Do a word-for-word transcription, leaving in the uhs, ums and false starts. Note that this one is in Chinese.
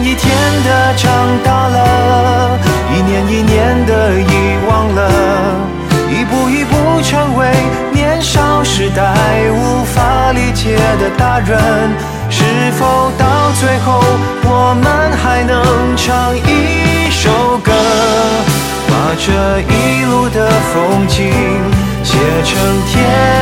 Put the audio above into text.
一天的长大了，一年一年的遗忘了，一步一步成为年少时代无法理解的大人。是否到最后我们还能唱一首歌，把这一路的风景写成天